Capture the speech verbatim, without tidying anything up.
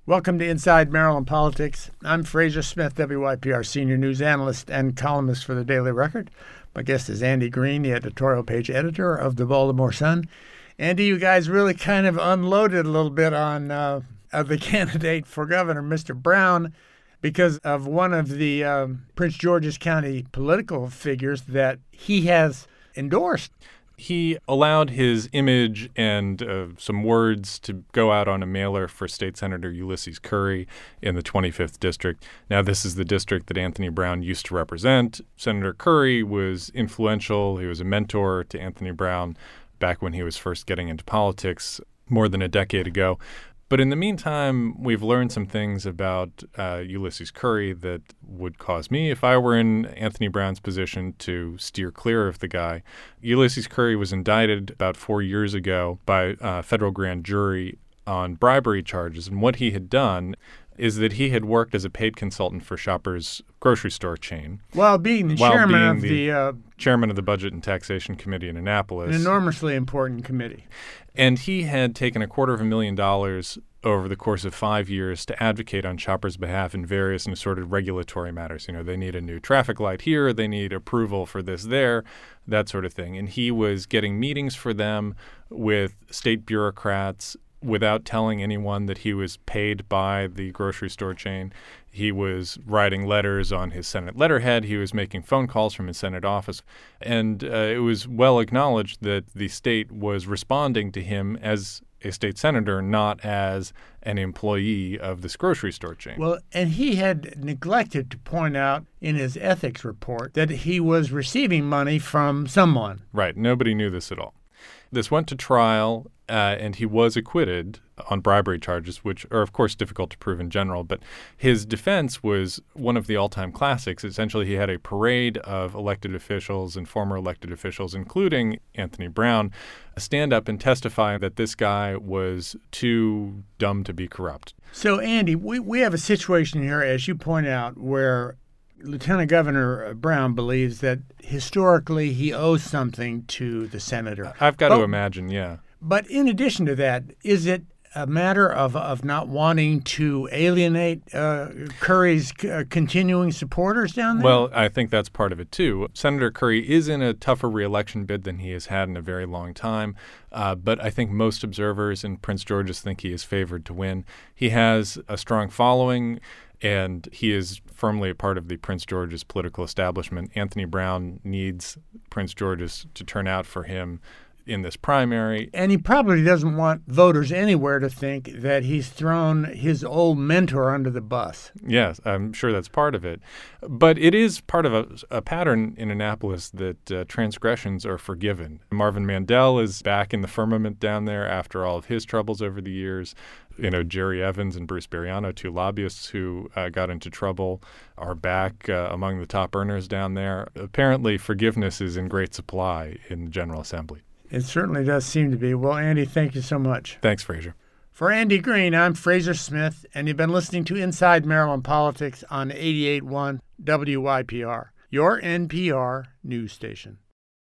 Welcome to Inside Maryland Politics. I'm Fraser Smith, W Y P R senior news analyst and columnist for the Daily Record. My guest is Andy Green, the editorial page editor of the Baltimore Sun. Andy, you guys really kind of unloaded a little bit on uh, uh, the candidate for governor, Mister Brown, because of one of the um, Prince George's County political figures that he has endorsed. He allowed his image and uh, some words to go out on a mailer for State Senator Ulysses Currie in the twenty-fifth District. Now, this is the district that Anthony Brown used to represent. Senator Currie was influential. He was a mentor to Anthony Brown back when he was first getting into politics more than a decade ago. But in the meantime, we've learned some things about uh, Ulysses Currie that would cause me, if I were in Anthony Brown's position, to steer clear of the guy. Ulysses Currie was indicted about four years ago by a federal grand jury on bribery charges. And what he had done is that he had worked as a paid consultant for Shoppers grocery store chain. While being the while chairman being of the, the... Uh, chairman of the Budget and Taxation Committee in Annapolis. An enormously important committee. And he had taken a quarter of a million dollars over the course of five years to advocate on Shoppers' behalf in various and assorted regulatory matters. You know, they need a new traffic light here, they need approval for this there, that sort of thing. And he was getting meetings for them with state bureaucrats without telling anyone that he was paid by the grocery store chain. He was writing letters on his Senate letterhead. He was making phone calls from his Senate office. And uh, it was well acknowledged that the state was responding to him as a state senator, not as an employee of this grocery store chain. Well, and he had neglected to point out in his ethics report that he was receiving money from someone. Right. Nobody knew this at all. This went to trial, uh, and he was acquitted on bribery charges, which are, of course, difficult to prove in general. But his defense was one of the all-time classics. Essentially, he had a parade of elected officials and former elected officials, including Anthony Brown, stand up and testify that this guy was too dumb to be corrupt. So, Andy, we, we have a situation here, as you point out, where Lieutenant Governor Brown believes that historically he owes something to the senator. I've got but, to imagine, yeah. But in addition to that, is it a matter of, of not wanting to alienate uh, Currie's uh, continuing supporters down there? Well, I think that's part of it, too. Senator Currie is in a tougher reelection bid than he has had in a very long time. Uh, but I think most observers in Prince George's think he is favored to win. He has a strong following, and he is firmly a part of the Prince George's political establishment. Anthony Brown needs Prince George's to turn out for him in this primary. And he probably doesn't want voters anywhere to think that he's thrown his old mentor under the bus. Yes, I'm sure that's part of it. But it is part of a, a pattern in Annapolis that uh, transgressions are forgiven. Marvin Mandel is back in the firmament down there after all of his troubles over the years. You know, Jerry Evans and Bruce Beriano, two lobbyists who uh, got into trouble, are back uh, among the top earners down there. Apparently, forgiveness is in great supply in the General Assembly. It certainly does seem to be. Well, Andy, thank you so much. Thanks, Fraser. For Andy Green, I'm Fraser Smith, and you've been listening to Inside Maryland Politics on eighty-eight point one W Y P R, your N P R news station.